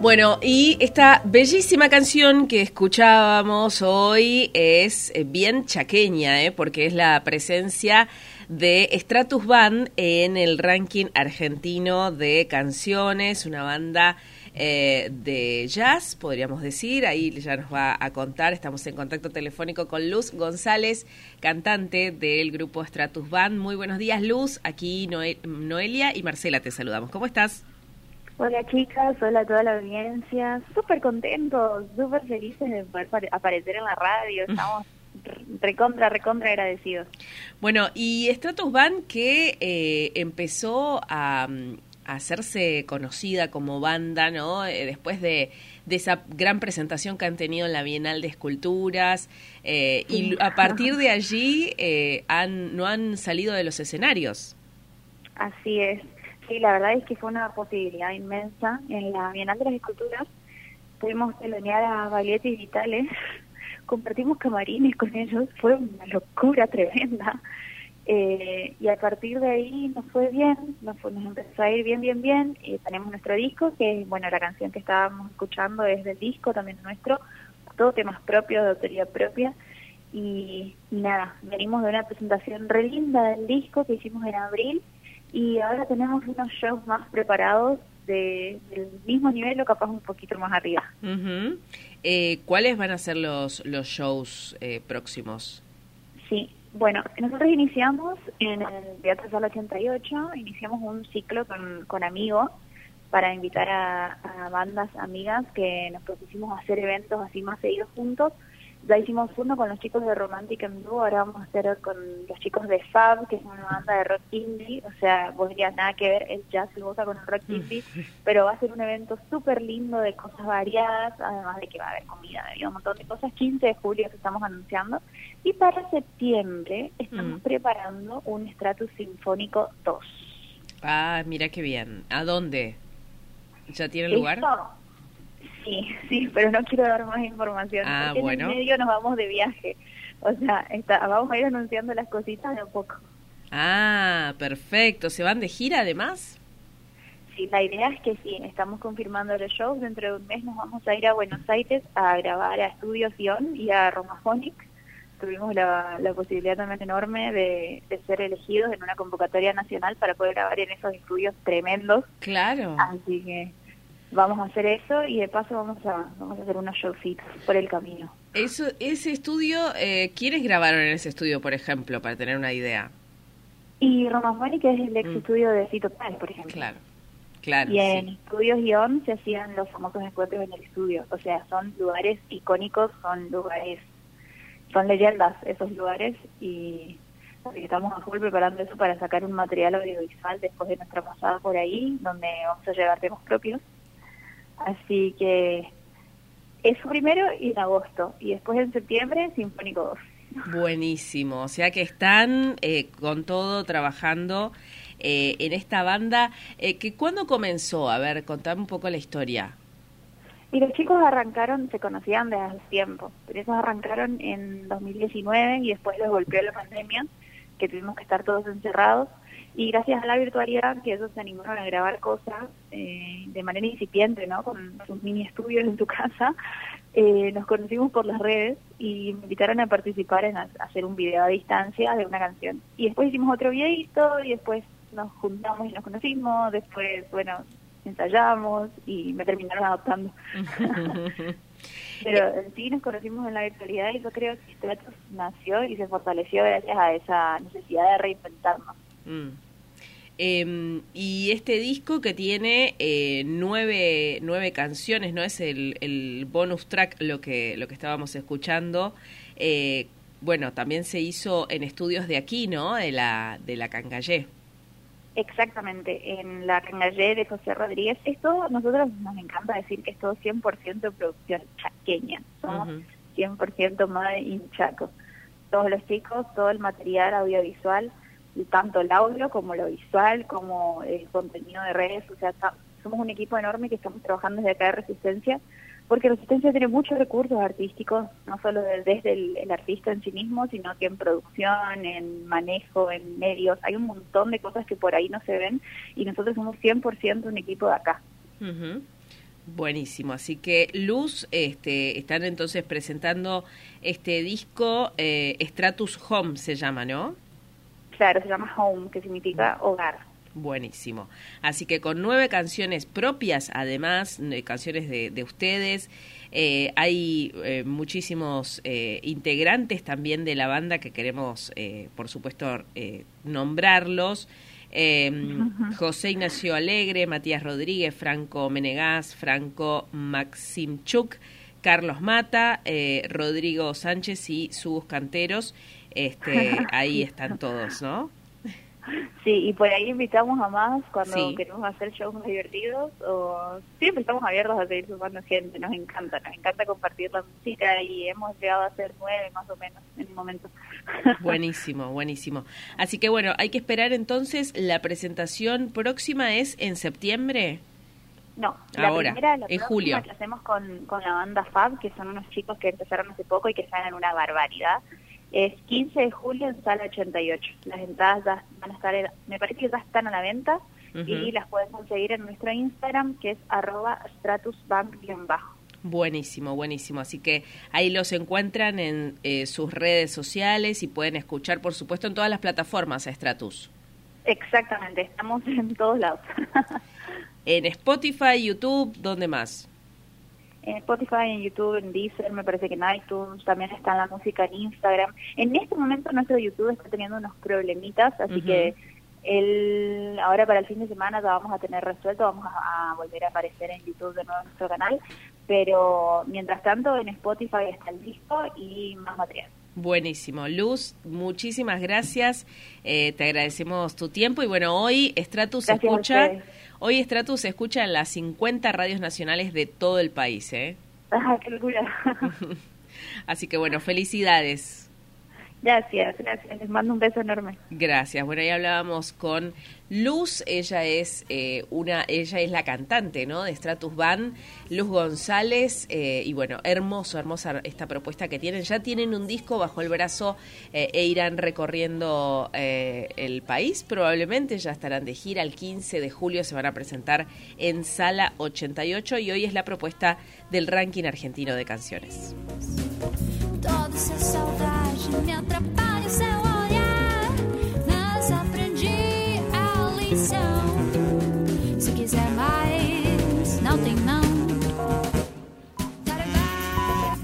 Bueno, y esta bellísima canción que escuchábamos hoy es bien chaqueña, porque es la presencia de Stratus Band en el ranking argentino de canciones, una banda de jazz, podríamos decir. Ahí ya nos va a contar. Estamos en contacto telefónico con Luz González, cantante del grupo Stratus Band. Muy buenos días, Luz. Aquí Noelia y Marcela te saludamos. ¿Cómo estás? Hola chicas, hola a toda la audiencia, súper contentos, súper felices de poder aparecer en la radio, estamos recontra agradecidos. Bueno, y Stratus Band que empezó a hacerse conocida como banda, ¿no? Después de esa gran presentación que han tenido en la Bienal de Esculturas, sí. Y a partir de allí no han salido de los escenarios. Así es. Sí, la verdad es que fue una posibilidad inmensa. En la Bienal de las Esculturas pudimos telonear a Baglietto y Vitales, compartimos camarines con ellos, fue una locura tremenda. Y a partir de ahí nos fue bien, nos empezó a ir bien. Tenemos nuestro disco, que es, bueno, la canción que estábamos escuchando es del disco, también nuestro, todo temas propios, de autoría propia. Y nada, venimos de una presentación re linda del disco que hicimos en abril, y ahora tenemos unos shows más preparados del mismo nivel o capaz un poquito más arriba. Uh-huh. ¿Cuáles van a ser los shows próximos? Sí, bueno, nosotros iniciamos en el Teatro Sala 88, iniciamos un ciclo con amigos para invitar a bandas amigas que nos propusimos hacer eventos así más seguidos juntos. Ya hicimos uno con los chicos de Romantic and Blue, ahora vamos a hacer con los chicos de Fab, que es una banda de rock indie, o sea, vos dirías nada que ver el jazz y bossa con el rock indie, pero va a ser un evento súper lindo de cosas variadas, además de que va a haber comida, un montón de cosas. 15 de julio que estamos anunciando, y para septiembre estamos preparando un Stratus Sinfónico 2. Ah, mira qué bien. ¿A dónde? ¿Ya tiene lugar? Sí, pero no quiero dar más información. Porque bueno, en el medio nos vamos de viaje. O sea, vamos a ir anunciando las cositas de a poco. Ah, perfecto. ¿Se van de gira además? Sí, la idea es que sí, estamos confirmando los shows. Dentro de un mes nos vamos a ir a Buenos Aires a grabar a Estudios Ion y a Romaphonic. Tuvimos la posibilidad también enorme de ser elegidos en una convocatoria nacional para poder grabar en esos estudios tremendos. Claro. Así que vamos a hacer eso, y de paso vamos a hacer unos showcitos por el camino. Ese estudio, ¿quiénes grabaron en ese estudio, por ejemplo, para tener una idea? Y Romaphonic, que es el ex estudio de Fito Páez, por ejemplo. Claro. Y en Estudios Ion se hacían los famosos encuentros en el estudio. O sea, son lugares icónicos, son leyendas esos lugares, y estamos a full preparando eso para sacar un material audiovisual después de nuestra pasada por ahí, donde vamos a llevar temas propios. Así que eso primero, y en agosto, y después en septiembre Sinfónico 2. Buenísimo, o sea que están con todo trabajando en esta banda. ¿Cuándo comenzó? A ver, contame un poco la historia. Y los chicos arrancaron, se conocían desde hace tiempo, pero ellos arrancaron en 2019 y después los golpeó la pandemia, que tuvimos que estar todos encerrados. Y gracias a la virtualidad, que ellos se animaron a grabar cosas de manera incipiente, ¿no? Con sus mini estudios en su casa, nos conocimos por las redes y me invitaron a participar en hacer un video a distancia de una canción. Y después hicimos otro videito, y después nos juntamos y nos conocimos, después, bueno, ensayamos y me terminaron adoptando. Pero en sí nos conocimos en la virtualidad, y yo creo que Stratus nació y se fortaleció gracias a esa necesidad de reinventarnos. Y este disco que tiene 9 canciones, ¿no? Es el bonus track lo que estábamos escuchando. Bueno, también se hizo en estudios de aquí, ¿no? De la Cangallé. Exactamente, en la Cangallé de José Rodríguez. Esto, nosotros nos encanta decir que es todo 100% producción chaqueña. Somos 100% Made in Chaco. Todos los chicos, todo el material audiovisual, tanto el audio como lo visual, como el contenido de redes, o sea, somos un equipo enorme que estamos trabajando desde acá de Resistencia, porque Resistencia tiene muchos recursos artísticos, no solo desde el artista en sí mismo, sino que en producción, en manejo, en medios, hay un montón de cosas que por ahí no se ven, y nosotros somos 100% un equipo de acá. Buenísimo, así que Luz, están entonces presentando este disco, Stratus Home se llama, ¿no? Claro, se llama Home, que significa hogar. Buenísimo. Así que con 9 canciones propias, además, canciones de ustedes, hay muchísimos integrantes también de la banda que queremos, por supuesto, nombrarlos. José Ignacio Alegre, Matías Rodríguez, Franco Menegas, Franco Maximchuk, Carlos Mata, Rodrigo Sánchez y Subos Canteros. Ahí están todos, ¿no? Sí, y por ahí invitamos a más cuando Sí. queremos hacer shows más divertidos, o siempre estamos abiertos a seguir sumando gente, nos encanta compartir la música y hemos llegado a ser 9 más o menos en un momento. Buenísimo, buenísimo. Así que bueno, hay que esperar entonces, la presentación próxima es en septiembre. No, Ahora, la en próxima julio. que hacemos con la banda Fab, que son unos chicos que empezaron hace poco y que suenan una barbaridad, es 15 de julio en Sala 88. Las entradas ya van a estar, me parece que ya están a la venta, y las pueden conseguir en nuestro Instagram, que es @stratusband_. Buenísimo, buenísimo. Así que ahí los encuentran en sus redes sociales y pueden escuchar, por supuesto, en todas las plataformas a Stratus. Exactamente, estamos en todos lados. En Spotify, YouTube, ¿dónde más? En Spotify, en YouTube, en Deezer, me parece que en iTunes, también está la música en Instagram. En este momento nuestro YouTube está teniendo unos problemitas, así que ahora para el fin de semana ya vamos a tener resuelto, vamos a volver a aparecer en YouTube de nuevo en nuestro canal, pero mientras tanto en Spotify está el disco y más material. Buenísimo. Luz, muchísimas gracias. Te agradecemos tu tiempo y bueno, hoy Stratus Gracias escucha. Hoy Stratus se escucha en las 50 radios nacionales de todo el país, ¿eh? ¡Ah, qué locura! Así que bueno, felicidades. Gracias. Les mando un beso enorme. Gracias. Bueno, ahí hablábamos con Luz. Ella es la cantante, ¿no? De Stratus Band, Luz González. Y bueno, hermosa esta propuesta que tienen. Ya tienen un disco bajo el brazo e irán recorriendo el país. Probablemente ya estarán de gira. El 15 de julio se van a presentar en Sala 88 y hoy es la propuesta del ranking argentino de canciones. Toda essa saudade me atrapalha.